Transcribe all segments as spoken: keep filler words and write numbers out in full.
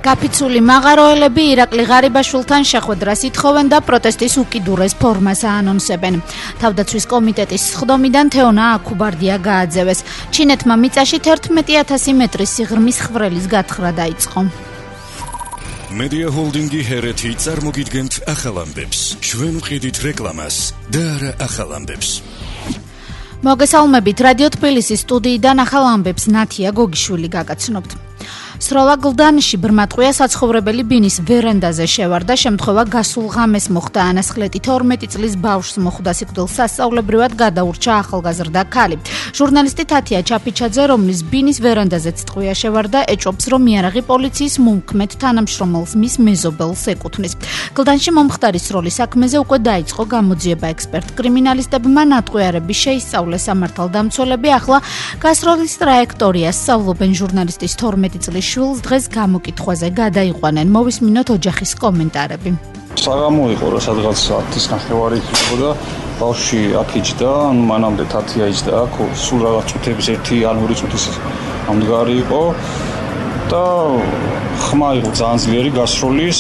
გაფიცული მაღაროელები ირაკლი ღარიბაშვილთან შეხვედრას ითხოვენ და პროტესტის უკიდურეს ფორმას აანონსებენ. თავდაცვის კომიტეტის სხდომიდან თეონა აქუბარდია გააძევეს. ჩინეთმა მიწაში თერთმეტი ათასი მეტრის სიღრმის ხვრელის გათხრა დაიწყო. Media Holdingi ჰერეთი წარმოგიდგენთ ახალ ამბებს. ჩვენ ვყიდით რეკლამას და არა ახალ ამბებს. მოგესალმებით, რადიო თბილისის სტუდიიდან ახალ ამბებს ნათია გოგიშვილი გაგაცნობთ. სროლა გლდანში ბრმატყვია საცხოვრებელი ბინის ვერანდაზე შევარდა, შემთხვევა გასულ ღამეს მოხდა. ანასხლეტი თორმეტი წლის ბავშვს მოხვდა სიკვდილს სასწაულებრივად გადაურჩა ახალგაზრდა ქალი. ჟურნალისტი თათია ჩაფიჩაძე, რომლის ბინის ვერანდაზეც ტყვია შევარდა, ეჭვობს, რომ იარაღი პოლიციის მომქმედ თანამშრომელს მის მეზობელს ეკუთვნის. გლდანში მომხდარი სროლის საქმეზე უკვე დაიწყო გამოძიება. ექსპერტ კრიმინალისტებმა ნატყვიარების შეისწავლეს სამართალდამცველები, ახლა გასროლის ტრაექტორიას სწავლობენ. ჟურნალისტის თორმეტი წლის შვილს დღეს გამოკითხვაზე გადაიყვანენ. მოვისმინოთ ოჯახის კომენტარები. საღამო იყო, რა სადღაც ათის ნახევარი იყო და ბავშვი აქ იჯდა, ანუ მანამდე თათია იჯდა აქ, სულ რაღაც წუთების ერთი ან ორი წუთის ამდგარი იყო და ხმა იყო ძალიან ძლიერი გასროლის.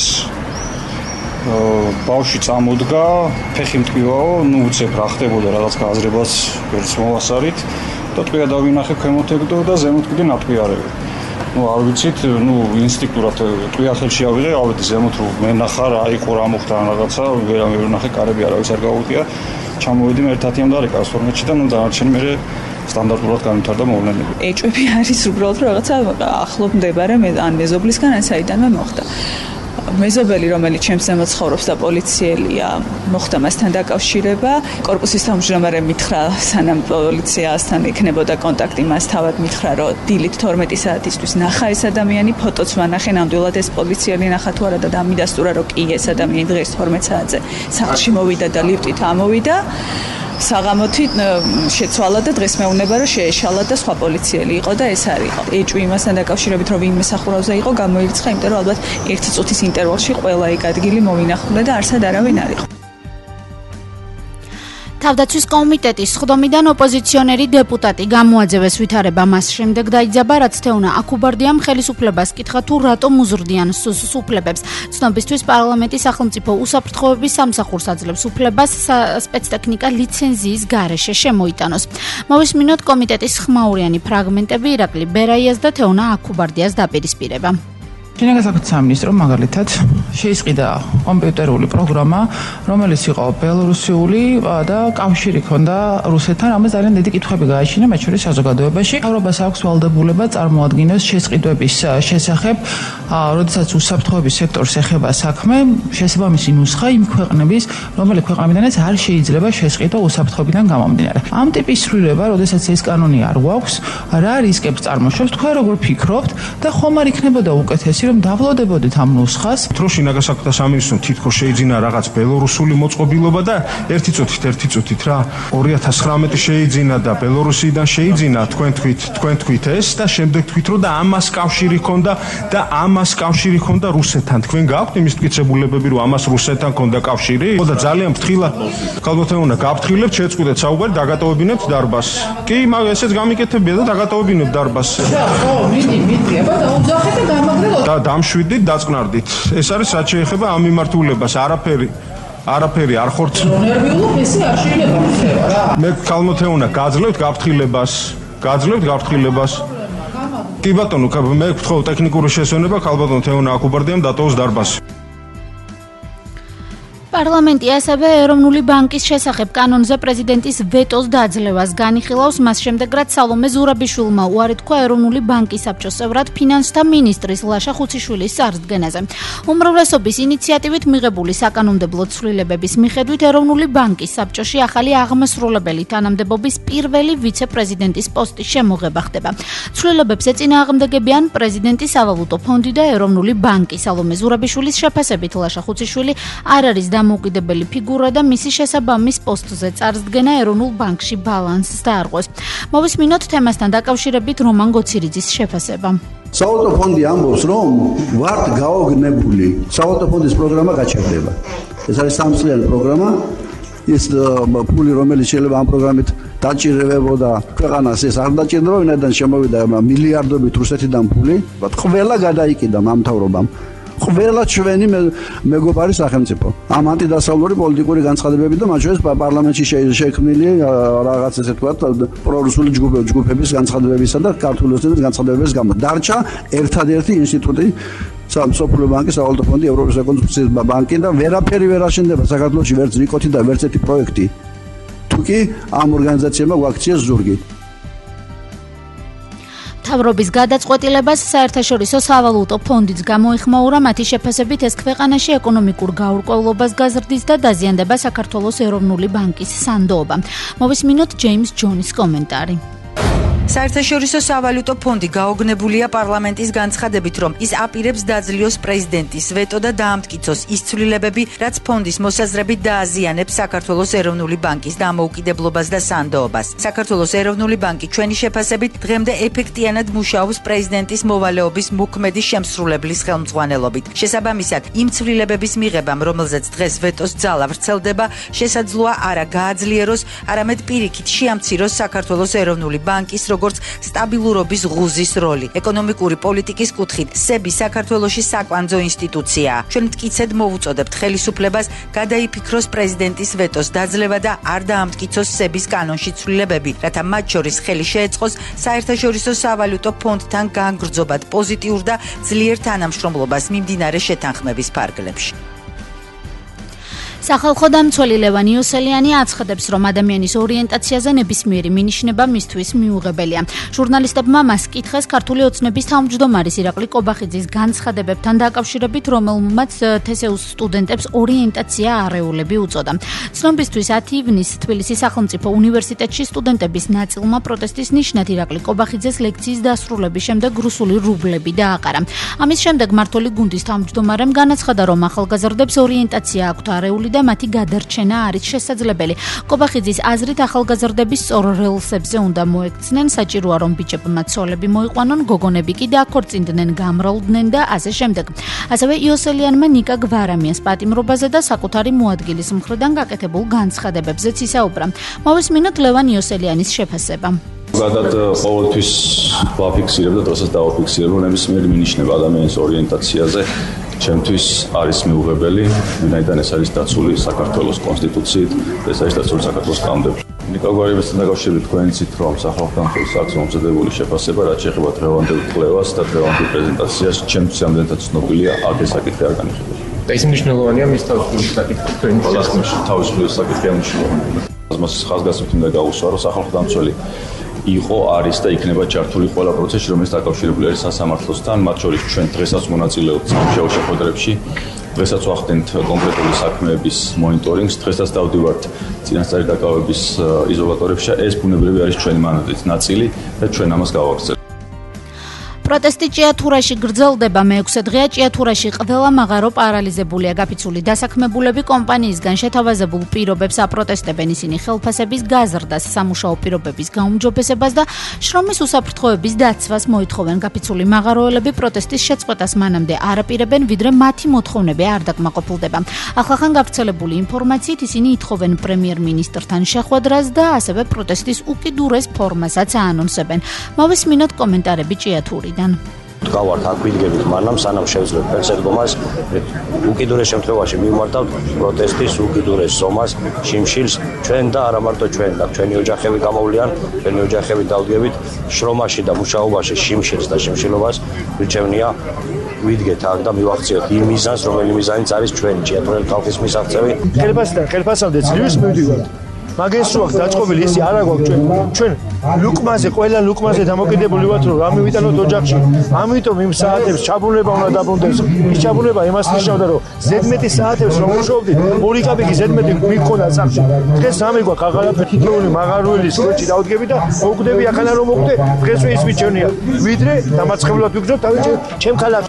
ბავშვი წამოდგა, ფეხი მტკივაო, ნუ უცებ რა ხდებოდა, რაღაც გააზრებას ვერც მოვასარით და ტყვია დავინახე ქვემოთ ეკდო და ზემოთ კიდე ნატყვიარები. Ну, არ ვიცით, ну, ინსტინქტურად ტყვია ხელში ავიღე, ავედი ზემოთ, რომ მე ნახა რა იყო, რა მოხდა რაღაცა, ვერ ნახე კარები არავის არ გაუღია. ჩამოვედი მე თათიამ და რეკას ფორმატში და ნუ დანარჩენი მე სტანდარტულად განვითარდა მოვლენები. ეჭვები არის უბრალოდ რაღაცა ახლობ მდებარე ან მეზობლისგან ან საიდანვე მოხდა. მეზობელი, რომელიც ჩემს ზემოთ ცხოვრობს და პოლიციელია, მოხდა მასთან დაკავშირება. კორპუსის თავმჯდომარე მითხრა, სანამ პოლიციასთან იქნებოდა კონტაქტი, მას თავად მითხრა, რომ დილით თორმეტი საათისთვის ნახა ეს ადამიანი, ფოტოც ვანახე, ნამდვილად ეს პოლიციელი ნახა თუ არა და დამიდასტურა, რომ კი ეს ადამიანი დღეს თორმეტ საათზე სახლში მოვიდა და ლიფტით ამოვიდა. საღამოთი შეცვალა და დღეს მეუბნება, რომ შეეშალა და სხვა პოლიციელი იყო და ეს არ იყო. ეჭვი იმასთან დაკავშირებით, რომ ვინმე სახურავზე იყო, გამოირიცხა, იმიტომ რომ ალბათ ერთი წუთის ინტერვალში ყველა იქ ადგილი მოვინახულა და არსად არავინ არ იყო. თავდაცვის კომიტეტის სხდომიდან ოპოზიციონერი დეპუტატი გამოაძევეს ვითარება. მას შემდეგ დაიძაბა, რაც თეონა აქუბარდიამ ხელისუფლებას კითხა, თუ რატომ უზრდიან სუს უფლებებს. ცნობისთვის პარლამენტის სახელმწიფო უსაფრთხოების სამსახურს აძლევს უფლებას სპეცტექნიკა ლიცენზიის გარეშე შემოიტანოს. მოვისმინოთ კომიტეტის ხმაურიანი ფრაგმენტები ირაკლი ბერაიას და თეონა აქუბარდიას დაპირისპირება. შინაგან საქმეთა სამინისტრო მაგალითად შეისყიდა კომპიუტერული პროგრამა, რომელიც იყო ბელორუსიული და კავშირი ჰქონდა რუსეთთან. ამას ძალიან დიდი კითხვები გააჩინა მათ შორის საზოგადოებაში. მთავრობას აქვს ვალდებულება წარმოადგინოს შესყიდვების შესახებ, როდესაც უსაფრთხოების სექტორს ეხება საქმე, შესაბამისი ნუსხა იმ ქვეყნების, რომელი ქვეყნებიდანაც არ შეიძლება შესყიდვა უსაფრთხოებიდან გამომდინარე. ამ ტიპის სრულება, როდესაც ეს კანონი არ გვაქვს, რა რისკებს წარმოშობს, თქვენ როგორ ფიქრობთ და ხომ არ იქნებოდა უკეთესი რომ დავლოდებოდით ამ ნუსხას? თრო შინაგან საქმეთა სამინისტრომ თითქოს შეიძინა რაღაც ბელორუსული მოწყობილობა და ერთი წუთით, ერთი წუთით რა ორი ათას ცხრამეტი შეიძინა და ბელორუსიდან შეიძინა, თქვენ თქვით, თქვენ თქვით ეს და შემდეგ თქვით რომ და ამას კავშირი ჰქონდა და ამას კავშირი ჰქონდა რუსეთთან. თქვენ გაქვთ იმის მტკიცებულებები, რომ ამას რუსეთთან ჰქონდა კავშირი? ხო და ძალიან ფრთხილად ქალბატონო გაფრთხილებთ, შეწყვეტეთ საუბარი, დაგატოვებინებთ დარბაზს. კი, მაგრამ ესეც გამიკეთებია და დაგატოვებინებთ დარბაზს. ხო, მიდი, მიდი, აბა დაუძახეთ და გამაგრებოთ. დამშვიდით, დაწყნარდით. ეს არის რაც შეეხება ამ მიმართულებას, არაფერი არაფერი არ ხორცლობს. ნერვიულობ ესე არ შეიძლება ხდება რა. მე ქალბატონო გაძლევთ გაფრთხილებას, გაძლევთ გაფრთხილებას. კი ბატონო, მე ვთხოვ ტექნიკური შესვენება ქალბატონ თეონა აქუბარდიამ დატოვოს დარბაზი. პარლამენტი ასევე ეროვნული ბანკის შესახებ კანონზე პრეზიდენტის ვეტოს დაძლევას განიხილავს. მას შემდეგ, რაც სალომე ზურაბიშვილმა უარი თქვა ეროვნული ბანკის საბჭოს წევრად ფინანსთა მინისტრის ლაშა ხუციშვილის წარდგენაზე. უმრავლესობის ინიციატივით მიღებული საკანონმდებლო ცვლილებების მიხედვით ეროვნული ბანკის საბჭოში ახალი აღმასრულებელი თანამდებობის პირველი ვიცე-პრეზიდენტის პოსტის შემოღება ხდება. ცვლილებებს ეწინააღმდეგებიან პრეზიდენტის სავალუტო ფონდი და ეროვნული ბანკი. სალომე ზურაბიშვილის შეფასებით ლაშა ხუციშვილი არ არის დამოუკიდებელი ფიგურა და მისი შესაბამის პოსტზე წარდგენა ეროვნულ ბანკში ბალანსს დაარღვევს. მოვისმინოთ თემასთან დაკავშირებით რომან გოცირიძის შეფასება. სავალუტო ფონდი ამბობს, რომ ვართ გაოგნებული. სავალუტო ფონდის პროგრამა გაჩერდება. ეს არის სამწლიანი პროგრამა. ეს ფული, რომელიც შეიძლება ამ პროგრამით დაჭირებოდა ქვეყანას ეს არ დაჭირდება, ვინაიდან შემოვიდა მილიარდობით რუსეთიდან ფული, ყველა გადაიკიდა მამთავრობამ. ყველა ჩვენი მეგობარი სახელმწიფო. ამ ანტიდასავლური პოლიტიკური განცხადებები და მათ შორის პარლამენტში შექმნილი რაღაც ესე ვთქვათ პრორუსული ჯგუფების განცხადებებისა და ქართული ოცნების განცხადებების გამო დარჩა ერთადერთი ინსტიტუტი სამსოფლო ბანკი, სავალუტო ფონდი, ევროპის რეკონსტრუქციის ბანკი და ვერაფერი ვერ აშენდება საქართველოში ვერც რიკოთი და ვერც ერთი პროექტი. თუკი ამ ორგანიზაციებმა გვაქციეს ზურგი. მთავრობის გადაწყვეტილებას საერთაშორისო სავალუტო ფონდიც გამოიხმაურა, მათი შეფასებით ეს ქვეყანაში ეკონომიკურ გაურკვევლობას გაზრდის და დაზიანდება საქართველოს ეროვნული ბანკის სანდოობა. მოვისმინოთ ჯეიმს ჯონის კომენტარი. საერთაშორისო სავალუტო ფონდი გაოგნებულია პარლამენტის განცხადებით, რომ ის აპირებს დაძლიოს პრეზიდენტის ვეტო და დაამტკიცოს ის ცვლილებები, რაც ფონდის მოსაზრებით დააზიანებს საქართველოს ეროვნული ბანკის დამოუკიდებლობას და სანდოობას. საქართველოს ეროვნული ბანკი ჩვენი შეფასებით დღემდე ეფექტიანად მუშაობს პრეზიდენტის მოვალეობის მოქმედი შემსრულებლის ხელმძღვანელობით. შესაბამისად, იმ ცვლილებების მიღებამ, რომელზეც დღეს ვეტოს ძალა ვრცელდება, შესაძლოა არა გააძლიეროს, არამედ პირიქით შეამციროს საქართველოს ეროვნული ბანკის როგორც სტაბილურობის ღუზის როლი. ეკონომიკური პოლიტიკის კუთხით სები საქართველოში საკვანძო ინსტიტუციაა. ჩვენ მტკიცედ მოვუწოდებთ ხელისუფლებას გადაიფიქროს პრეზიდენტის ვეტოს დაძლევა და არ დაამტკიცოს სების კანონში ცვლილებები, რათა მათ შორის ხელი შეეწყოს საერთაშორისო სავალუტო ფონდთან განგრძობად პოზიტიურ და ძლიერ თანამშრომლობას მიმდინარე შეთანხმების ფარგლებში. სახალხო დამცველი ლევან იოსელიანი აცხადებს, რომ ადამიანის ორიენტაციაზე ნებისმიერი მინიშნება მისთვის მიუღებელია. ჟურნალისტებმა მას კითხეს ქართული ოცნების თავმჯდომარის ირაკლი კობახიძის განცხადებებთან დაკავშირებით, რომელმაც თესეუს სტუდენტებს ორიენტაცია არეულები უწოდა. ცნობისთვის ათი ივნისს თბილისის სახელმწიფო უნივერსიტეტში სტუდენტების ნაწილმა პროტესტის ნიშნად ირაკლი კობახიძეს ლექციის დასრულების შემდეგ რუსული რუბლები დააყარა. ამის შემდეგ მმართველი გუნდის თავმჯდომარემ განაცხადა, რომ ახალგაზრდებს ორიენტაცია აქვთ არეული და მათი გადარჩენა არის შესაძლებელი. კობახიძის აზრით ახალგაზრდების სწორ რელსებზე უნდა მოექცნენ, საჭიროა რომ ბიჭებმა ცოლები მოიყვანონ, გოგონები კი დააქორწინდნენ, გამრავლდნენ და ასე შემდეგ. ასევე იოსელიანმა ნიკა გვარამიას პატიმრობაზე და საკუთარი მოადგილის მხრიდან გაკეთებულ განცხადებებზეც ისაუბრა. მოვისმინოთ ლევან იოსელიანის შეფასება. ზოგადად ყოველთვის ვაფიქსირებ და დროსაც დავაფიქსირებ, რომ ნებისმიერი მინიშნება ადამიანის ორიენტაციაზე ჩემთვის არის მიუღებელი, ვინაიდან ეს არის დაცული საქართველოს კონსტიტუციით, ეს არის დაცული საქართველოს კანონებით. ნიკა გვარამიასთან დაკავშირებით თქვენ იცით, რომ სახალხო დამცველს აქვს მომზადებული შეფასება, რაც შეეხება დღევანდელ კვლევას და დღევანდელ პრეზენტაციას, ჩემთვის ამდენად ცნობილია, აქ ეს საკითხი არ განიხილება. და ის მნიშვნელოვანია მის თავისუფლების საკითხი თქვენი შესაძლოა თავისუფლების საკითხი მნიშვნელოვანია. მას ხაზგასმით უნდა გავუსვა, რომ სახალხო დამცველი იყო, არის და იქნება ჩართული ყველა პროცესში, რომელიც დაკავშირებული არის სასამართლოსთან, მათ შორის ჩვენ დღესაც მონაწილეობთ სამუშაო შეხვედრებში, დღესაც ვახდენთ კონკრეტული საქმეების მონიტორინგს, დღესაც დავდივართ წინასწარი დაკავების იზოლატორებში. ეს ბუნებრივი არის ჩვენი მანდატის ნაწილი და ჩვენ ამას გავაგრძელებთ. პროტესტი ჭიათურაში გრძელდება მეექვსე დღეა ჭიათურაში ყველა მაღარო პარალიზებულია. გაფიცული დასაქმებულები კომპანიისგან შეთავაზებულ პირობებს აპროტესტებენ. ისინი ხელფასების გაზრდას, სამუშაო პირობების გაუმჯობესებას და შრომის უსაფრთხოების დაცვას მოითხოვენ. გაფიცული მაღაროელები პროტესტის შეწყვეტას მანამდე არ აპირებენ, ვიდრე მათი მოთხოვნები არ დაკმაყოფილდება. ახლახან გავრცელებული ინფორმაციით ისინი ითხოვენ პრემიერ-მინისტრთან შეხვედრას და ასევე პროტესტის უკიდურეს ფორმასაც აანონსებენ. მოვისმინოთ კომენტარები ჭიათურიდან. გავართ აქ ვიდგებით მანამ სანამ შევძლებ ფერწერგომას უკიდურეს შემთხვევაში მივმართავთ პროტესტის უკიდურეს ზომას შიმშილს ჩვენ და არა მარტო ჩვენ და ჩვენი ოჯახები გამოვლიან ჩვენი ოჯახები დავდგებით შრომაში და მუშაობაში შიმშილს და შიმშილობას ვიჩევნია ვიდგეთ აქ და მივახციოთ იმ მიზანს რომელი მიზანიც არის ჩვენი ჭიათურელი ხალხის მისაღწევი ხელფასთან ხელფასამდე ძლივს მივდივართ მაგას რო აქვს დაწყობილი ისი არა გვაქვს ჩვენ ჩვენ ლუკმაზე ყველა ლუკმაზე დამოკიდებული ვართ რომ რა მივიტანოთ ოჯახში ამიტომ იმ საათებს ჩაბუნება უნდა დაბრუნდეს ის ჩაბუნება იმას ნიშნავდა რომ ზედმეტი საათებს რომ ვუშაობდით ორი კაპიკი ზედმეტი მიქონდა სახში დღეს ამი გვაქვს აღარაფერი თითოეული მაღარულის კოჭი დავდგები და მოგვდები ახლა რომ მოგვდე დღეს ის მიჩვენია ვიდრე დამაცხებლად ვიგრძნობ თავი ჩემ ხალხს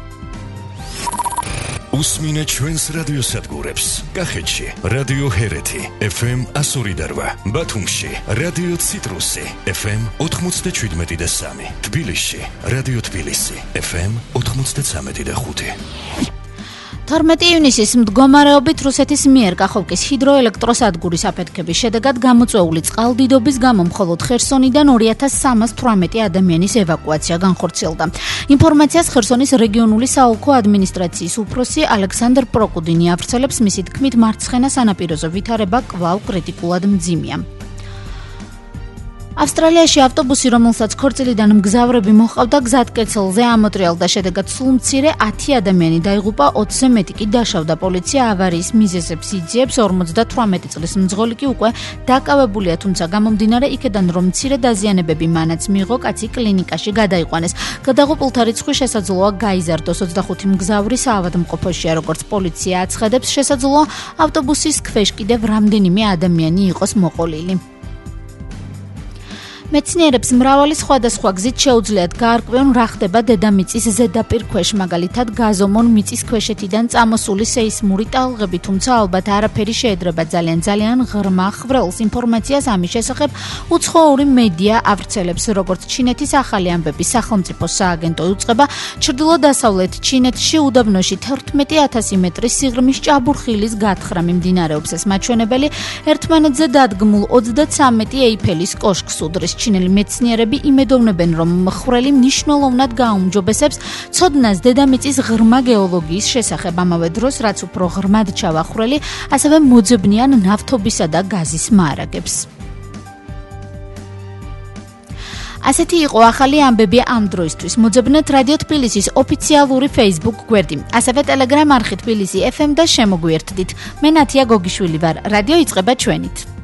უსმინე ჩვენს რადიოსადგურებს. კახეთში რადიო ჰერეთი ეფ ემ εκατო ორი და რვა, ბათუმში რადიო ციტრუსი ეფ ემ ოთხმოცდაშვიდმეტი და სამი, თბილისში რადიო თბილისი ეფ ემ ოთხმოცდაცამეტი და ხუთი. თორმეტი ივნისის მდგომარეობით რუსეთის მიერ კახოვკის ჰიდროელექტროსადგურის აფეთქების შედეგად გამოწვეული წყალდიდობის გამო მხოლოდ ხერსონიდან ორი ათას სამას თვრამეტი ადამიანის ევაკუაცია განხორციელდა. ინფორმაციას ხერსონის რეგიონული საოლქო ადმინისტრაციის უფროსი ალექსანდრ პროკუდინი ავრცელებს, მისი თქმით, მარცხენა სანაპიროზე ვითარება კვლავ კრიტიკულად მძიმეა. ავსტრალიაში ავტობუსი, რომელსაც ქორწილიდან მგზავრები მოჰყავდა, გზატკეცილზე ამოტრიალდა, შედეგად სულ მცირე ათი ადამიანი დაიღუპა, ოცზე მეტი კი დაშავდა. პოლიცია ავარიის მიზეზებს იძიებს, ორმოცდათვრამეტი წლის მძღოლი კი უკვე დაკავებულია, თუმცა გამომდინარე იქედან, რომ მცირე დაზიანებები მანაც მიიღო, კაცი კლინიკაში გადაიყვანეს. გადაღუპულთა რიცხვი შესაძლოა გაიზარდოს. ოცდახუთი მგზავრი საავადმყოფოშია, როგორც პოლიცია აცხადებს, შესაძლოა ავტობუსის ქვეშ კიდევ რამდენიმე ადამიანი იყოს მოყოლილი. მეცნიერებს მრავალი სხვადასხვა გზით შეუძლიათ გაარკვიონ, რა ხდება დედამიწის ზედაპირ ქვეშ, მაგალითად გაზომონ მიწის ქვეშეთიდან წამოსული სეისმური ტალღები, თუმცა ალბათ არაფერი შეედრება ძალიან ძალიან ღრმა ხვრელს. ინფორმაციას ამის შესახებ უცხოური მედია ავრცელებს, როგორც ჩინეთის ახალი ამბების სახელმწიფო სააგენტო უწყება, ჩრდილო-დასავლეთ ჩინეთში უდაბნოში თერთმეტი ათასი მეტრის სიღრმის ჭაბურხილის გათხრა მიმდინარეობს. ეს მაჩვენებელი ერთმანეთზე დადგმულ ოცდაცამეტი ეიფელის კოშკს უდრის. ჩინელი მეცნიერები იმედოვნებენ, რომ ხვრელი მნიშვნელოვნად გააუმჯობესებს ცოდნას დედამიწის ღრმა გეოლოგიის შესახებ. ამავე დროს, რაც უფრო ღრმად ჩავა ხვრელი, ასევე მოძებნიან ნავთობისა და გაზის მაარაგებს. ასეთი იყო ახალი ამბები ამ დროისთვის. მოძებნეთ რადიო თბილისის ოფიციალური Facebook გვერდი, ასევე Telegram არხი თბილისი ეფ ემ და შემოგვიერთდით. მე ნათია გოგიშვილი ვარ. რადიო იწყება ჩვენით.